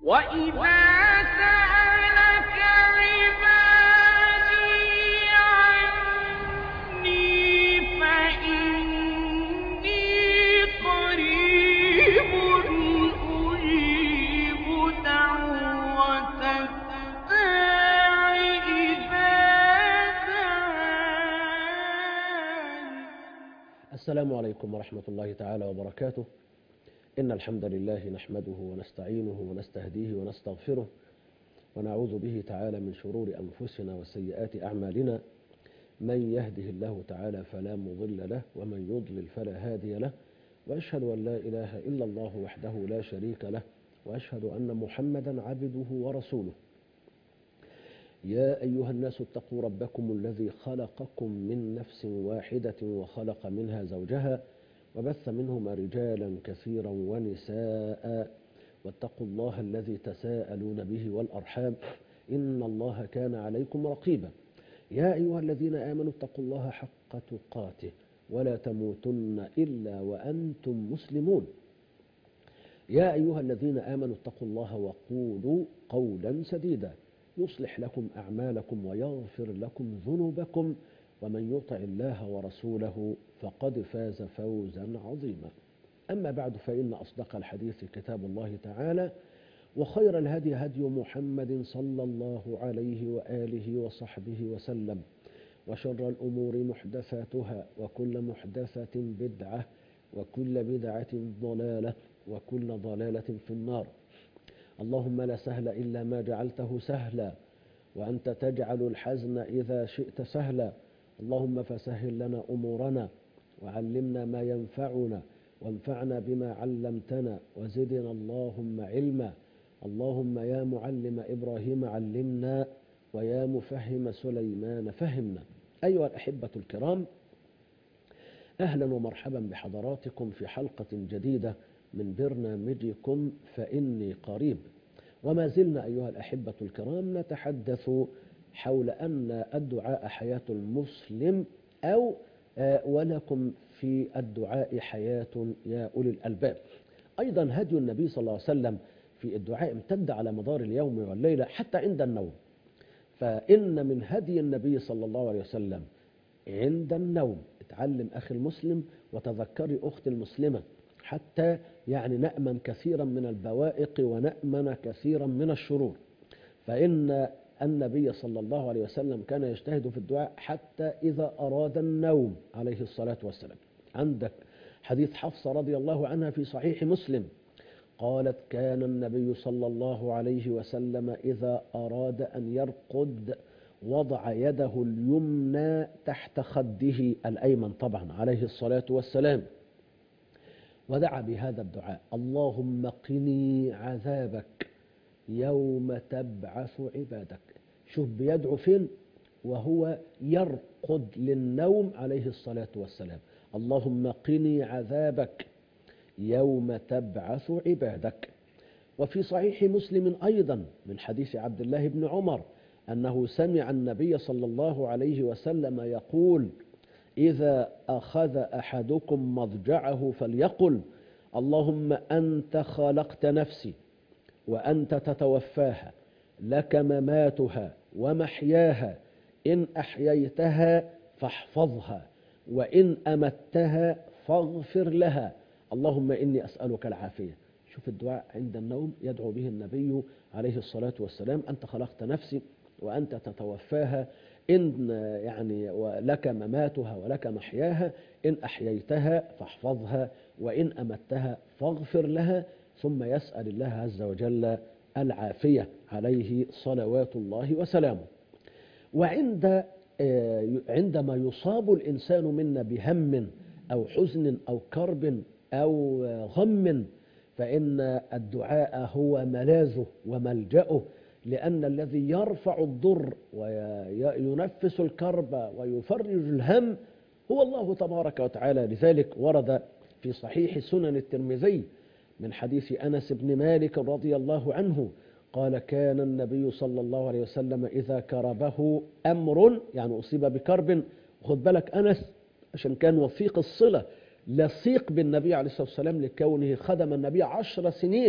وإذا سألك عبادي عني فإني قريب أجيب دعوة الداع إذا دعان. السلام عليكم ورحمة الله تعالى وبركاته. إن الحمد لله نحمده ونستعينه ونستهديه ونستغفره ونعوذ به تعالى من شرور أنفسنا وسيئات أعمالنا. من يهده الله تعالى فلا مضل له ومن يضلل فلا هادي له، وأشهد أن لا إله إلا الله وحده لا شريك له، وأشهد أن محمدا عبده ورسوله. يا أيها الناس اتقوا ربكم الذي خلقكم من نفس واحدة وخلق منها زوجها وبث منهما رجالا كثيرا ونساء، واتقوا الله الذي تساءلون به والأرحام إن الله كان عليكم رقيبا. يا أيها الذين آمنوا اتقوا الله حق تقاته ولا تموتن إلا وأنتم مسلمون. يا أيها الذين آمنوا اتقوا الله وقولوا قولا سديدا يصلح لكم أعمالكم ويغفر لكم ذنوبكم، ومن يطع الله ورسوله فقد فاز فوزا عظيما. أما بعد، فإن أصدق الحديث كتاب الله تعالى، وخير الهدي هدي محمد صلى الله عليه وآله وصحبه وسلم، وشر الأمور محدثاتها، وكل محدثة بدعة، وكل بدعة ضلالة، وكل ضلالة في النار. اللهم لا سهل إلا ما جعلته سهلا، وأنت تجعل الحزن إذا شئت سهلا. اللهم فسهل لنا أمورنا وعلمنا ما ينفعنا وانفعنا بما علمتنا وزدنا اللهم علما. اللهم يا معلم إبراهيم علمنا، ويا مفهم سليمان فهمنا. أيها الأحبة الكرام، أهلا ومرحبا بحضراتكم في حلقة جديدة من برنامجكم فإني قريب. وما زلنا أيها الأحبة الكرام نتحدث حول أن الدعاء حياة المسلم، أو ولكم في الدعاء حياة يا أولي الألباب. أيضا هدي النبي صلى الله عليه وسلم في الدعاء امتد على مدار اليوم والليلة حتى عند النوم. فإن من هدي النبي صلى الله عليه وسلم عند النوم، اتعلم أخي المسلم وتذكري أختي المسلمة، حتى نأمن كثيرا من البوائق ونأمن كثيرا من الشرور. فإن النبي صلى الله عليه وسلم كان يجتهد في الدعاء حتى إذا أراد النوم عليه الصلاة والسلام. عندك حديث حفصة رضي الله عنها في صحيح مسلم، قالت: كان النبي صلى الله عليه وسلم إذا أراد أن يرقد وضع يده اليمنى تحت خده الأيمن طبعا عليه الصلاة والسلام، ودعا بهذا الدعاء: اللهم قني عذابك يوم تبعث عبادك. شوف بيدعو فين وهو يرقد للنوم عليه الصلاة والسلام: اللهم قني عذابك يوم تبعث عبادك. وفي صحيح مسلم أيضا من حديث عبد الله بن عمر أنه سمع النبي صلى الله عليه وسلم يقول: إذا أخذ أحدكم مضجعه فليقل: اللهم أنت خلقت نفسي وأنت تتوفاها، لك مماتها ومحياها، إن أحييتها فاحفظها، وإن أمتها فاغفر لها، اللهم إني أسألك العافية. شوف الدعاء عند النوم يدعو به النبي عليه الصلاة والسلام: أنت خلقت نفسي وأنت تتوفاها، إن ولك مماتها ولك محياها، إن أحييتها فاحفظها، وإن أمتها فاغفر لها، ثم يسأل الله عز وجل العافية عليه صلوات الله وسلامه. عندما يصاب الإنسان منا بهم أو حزن أو كرب أو غم، فإن الدعاء هو ملاذه وملجأه، لأن الذي يرفع الضر وينفس الكرب ويفرج الهم هو الله تبارك وتعالى. لذلك ورد في صحيح سنن الترمذي من حديث أنس بن مالك رضي الله عنه قال: كان النبي صلى الله عليه وسلم إذا كربه أمر، أصيب بكرب، خد بالك أنس عشان كان وثيق الصلة لصيق بالنبي عليه الصلاة والسلام لكونه خدم النبي 10 سنين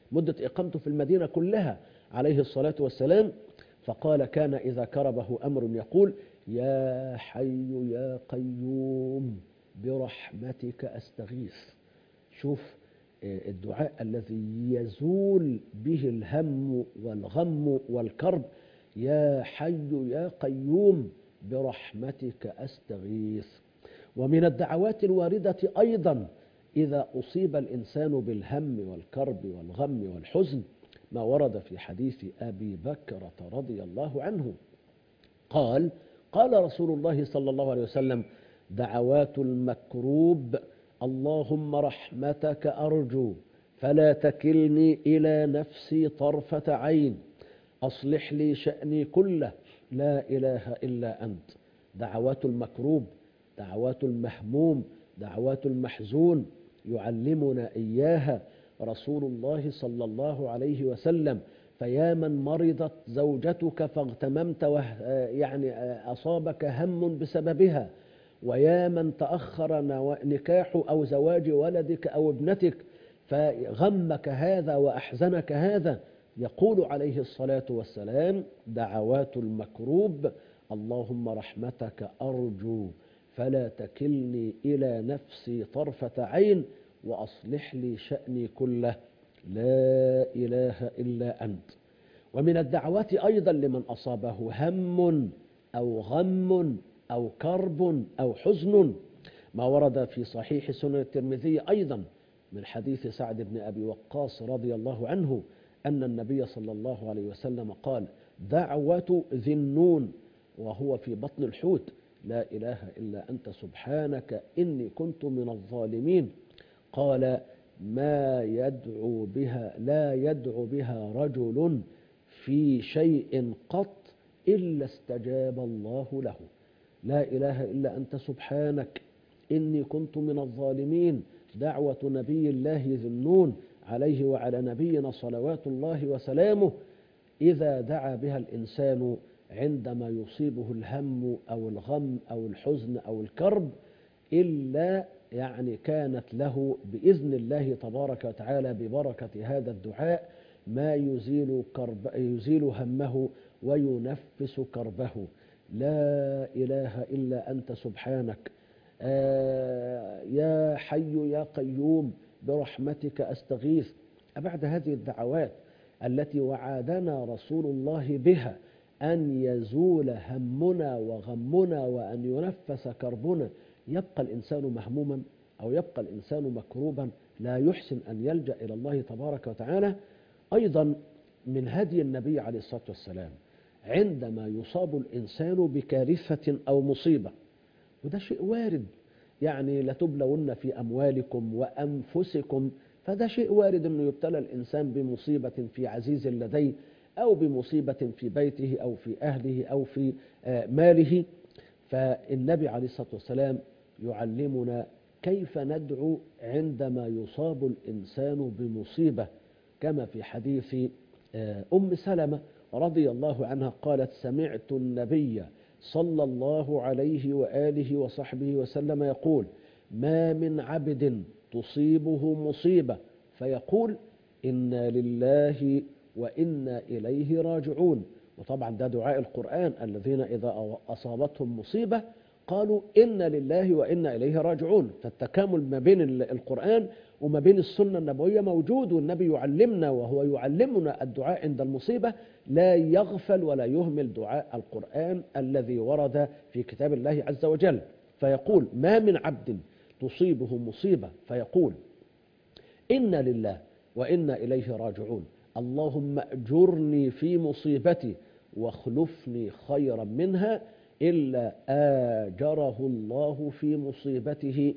مدة إقامته في المدينة كلها عليه الصلاة والسلام. فقال كان إذا كربه أمر يقول يا حي يا قيوم برحمتك أستغيث. شوف الدعاء الذي يزول به الهم والغم والكرب، يا حي يا قيوم برحمتك أستغيث. ومن الدعوات الواردة أيضا إذا أصيب الإنسان بالهم والكرب والغم والحزن ما ورد في حديث أبي بكرة رضي الله عنه قال رسول الله صلى الله عليه وسلم دعوات المكروب اللهم رحمتك أرجو فلا تكلني إلى نفسي طرفة عين أصلح لي شأني كله لا إله إلا أنت. دعوات المكروب، دعوات المهموم، دعوات المحزون يعلمنا إياها رسول الله صلى الله عليه وسلم. فيا من مرضت زوجتك فاغتممت يعني أصابك هم بسببها، ويا من تأخر نكاح أو زواج ولدك أو ابنتك فغمك هذا وأحزنك هذا، يقول عليه الصلاة والسلام دعوات المكروب اللهم رحمتك أرجو فلا تكلني إلى نفسي طرفة عين وأصلح لي شأني كله لا إله إلا أنت. ومن الدعوات أيضا لمن أصابه هم أو غم أو كرب أو حزن ما ورد في صحيح سنن الترمذي أيضا من حديث سعد بن أبي وقاص رضي الله عنه أن النبي صلى الله عليه وسلم قال دعوة ذي النون وهو في بطن الحوت لا إله إلا أنت سبحانك إني كنت من الظالمين. قال لا يدعو بها رجل في شيء قط إلا استجاب الله له. لا إله إلا أنت سبحانك إني كنت من الظالمين، دعوة نبي الله ذي النون عليه وعلى نبينا صلوات الله وسلامه. إذا دعا بها الإنسان عندما يصيبه الهم أو الغم أو الحزن أو الكرب إلا يعني كانت له بإذن الله تبارك وتعالى ببركة هذا الدعاء ما يزيل همه وينفس كربه. لا إله إلا أنت سبحانك يا حي يا قيوم برحمتك أستغيث. بعد هذه الدعوات التي وعدنا رسول الله بها أن يزول همنا وغمنا وأن ينفس كربنا، يبقى الإنسان مهموما أو يبقى الإنسان مكروبا لا يحسن أن يلجأ إلى الله تبارك وتعالى. أيضا من هدي النبي عليه الصلاة والسلام عندما يصاب الإنسان بكارثة أو مصيبة، وده شيء وارد، يعني لتبلون في أموالكم وأنفسكم، فده شيء وارد أنه يبتلى الإنسان بمصيبة في عزيز لديه أو بمصيبة في بيته أو في أهله أو في ماله. فالنبي عليه الصلاة والسلام يعلمنا كيف ندعو عندما يصاب الإنسان بمصيبة، كما في حديث أم سلمة رضي الله عنها قالت سمعت النبي صلى الله عليه وآله وصحبه وسلم يقول ما من عبد تصيبه مصيبة فيقول إنا لله وإنا إليه راجعون. وطبعا ده دعاء القرآن الذين إذا أصابتهم مصيبة قالوا إنا لله وإنا إليه راجعون. فالتكامل ما بين القرآن وما بين السنة النبوية موجود، والنبي يعلمنا وهو يعلمنا الدعاء عند المصيبة، لا يغفل ولا يهمل دعاء القرآن الذي ورد في كتاب الله عز وجل. فيقول ما من عبد تصيبه مصيبة فيقول إنا لله وإنا إليه راجعون اللهم أجرني في مصيبتي واخلفني خيرا منها إلا آجره الله في مصيبته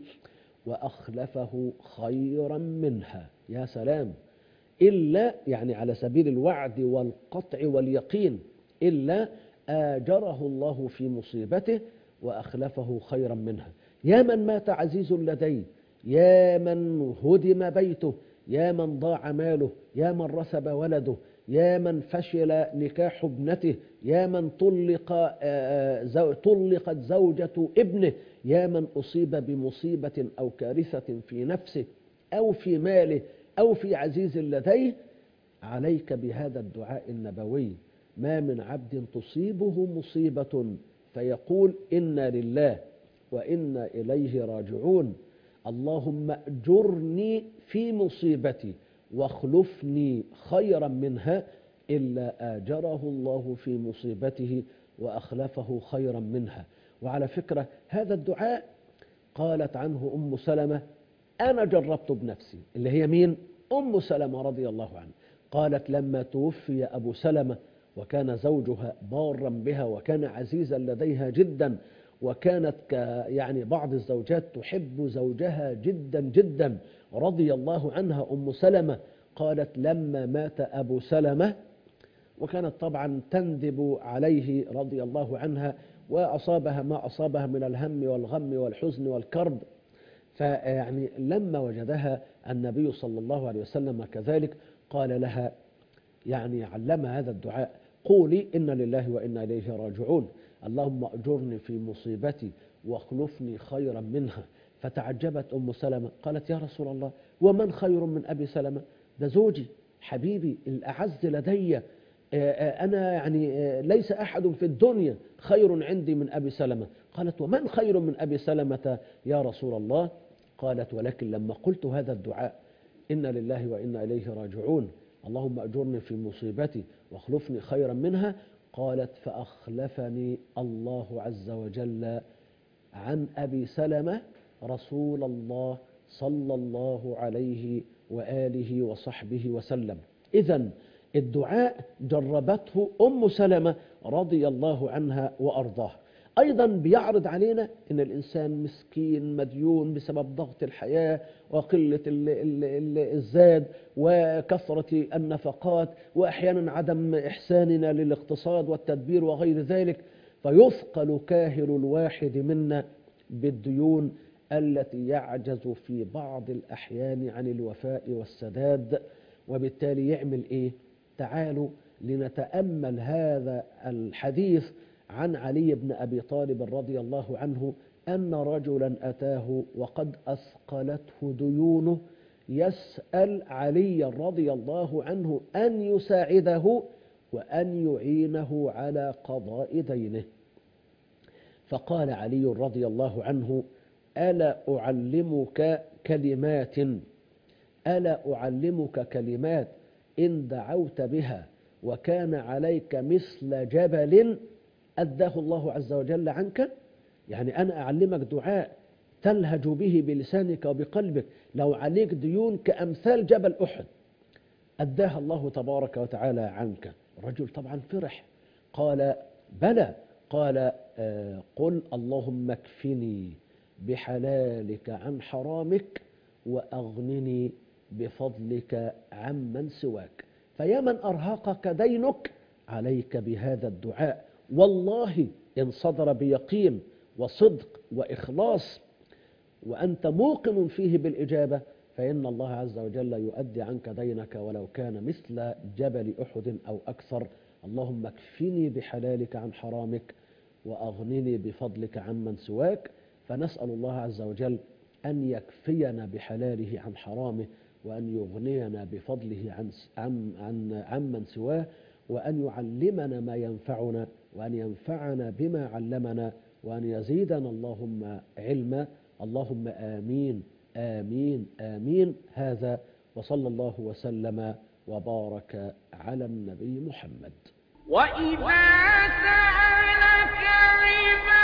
وأخلفه خيرا منها. يا سلام، إلا يعني على سبيل الوعد والقطع واليقين، إلا آجره الله في مصيبته وأخلفه خيرا منها. يا من مات عزيز لديه، يا من هدم بيته، يا من ضاع ماله، يا من رسب ولده، يا من فشل نكاح ابنته، يا من طلقت زوجة ابنه، يا من أصيب بمصيبة أو كارثة في نفسه أو في ماله أو في عزيز لديه، عليك بهذا الدعاء النبوي: ما من عبد تصيبه مصيبة فيقول إنا لله وإنا إليه راجعون، اللهم أجرني في مصيبتي واخلفني خيرا منها، إلا آجره الله في مصيبته وأخلفه خيرا منها. وعلى فكرة هذا الدعاء قالت عنه أم سلمة: أنا جربت بنفسي. اللي هي مين؟ أم سلمة رضي الله عنها. قالت: لما توفي أبو سلمة وكان زوجها بارا بها وكان عزيزا لديها جدا، وكانت يعني بعض الزوجات تحب زوجها جدا جدا رضي الله عنها أم سلمة. قالت: لما مات أبو سلمة، وكانت طبعا تندب عليه رضي الله عنها، وأصابها ما أصابها من الهم والغم والحزن والكرب، فيعني لما وجدها النبي صلى الله عليه وسلم كذلك قال لها، يعني علم هذا الدعاء: قولي إنا لله وإنا إليه راجعون، اللهم أجرني في مصيبتي واخلفني خيرا منها. فتعجبت أم سلمة قالت: يا رسول الله، ومن خير من أبي سلمة؟ ده زوجي حبيبي الأعز لدي، أنا يعني ليس أحد في الدنيا خير عندي من أبي سلمة. قالت: ومن خير من أبي سلمة يا رسول الله؟ قالت: ولكن لما قلت هذا الدعاء: إنا لله وإنا إليه راجعون، اللهم أجرني في مصيبتي واخلفني خيرا منها، قالت: فأخلفني الله عز وجل عن أبي سلمة رسول الله صلى الله عليه وآله وصحبه وسلم. إذن الدعاء جربته أم سلمة رضي الله عنها وأرضاها. أيضا بيعرض علينا أن الإنسان مسكين مديون بسبب ضغط الحياة وقلة الزاد وكثرة النفقات، وأحيانا عدم إحساننا للاقتصاد والتدبير وغير ذلك، فيثقل كاهل الواحد منا بالديون التي يعجز في بعض الأحيان عن الوفاء والسداد. وبالتالي يعمل إيه؟ تعالوا لنتأمل هذا الحديث عن علي بن أبي طالب رضي الله عنه أن رجلا أتاه وقد أثقلته ديونه، يسأل علي رضي الله عنه أن يساعده وأن يعينه على قضاء دينه. فقال علي رضي الله عنه: ألا أعلمك كلمات إن دعوت بها وكان عليك مثل جبل أداه الله عز وجل عنك؟ يعني أنا أعلمك دعاء تلهج به بلسانك وبقلبك، لو عليك ديون كأمثال جبل أحد أداها الله تبارك وتعالى عنك. الرجل طبعا فرح، قال: بلى. قال: قل اللهم اكفني بحلالك عن حرامك وأغنني بفضلك عمن سواك. فيا من أرهقك دينك عليك بهذا الدعاء، والله إن صدر بيقين وصدق وإخلاص وأنت موقن فيه بالإجابة فإن الله عز وجل يؤدي عنك دينك ولو كان مثل جبل أحد أو أكثر. اللهم اكفني بحلالك عن حرامك وأغنني بفضلك عمن سواك. فنسأل الله عز وجل أن يكفينا بحلاله عن حرامه، وأن يغنينا بفضله عمن سواه، وأن يعلمنا ما ينفعنا، وأن ينفعنا بما علمنا، وأن يزيدنا اللهم علما. اللهم آمين آمين آمين. هذا وصلى الله وسلم وبارك على النبي محمد. وإذا سألك عبادي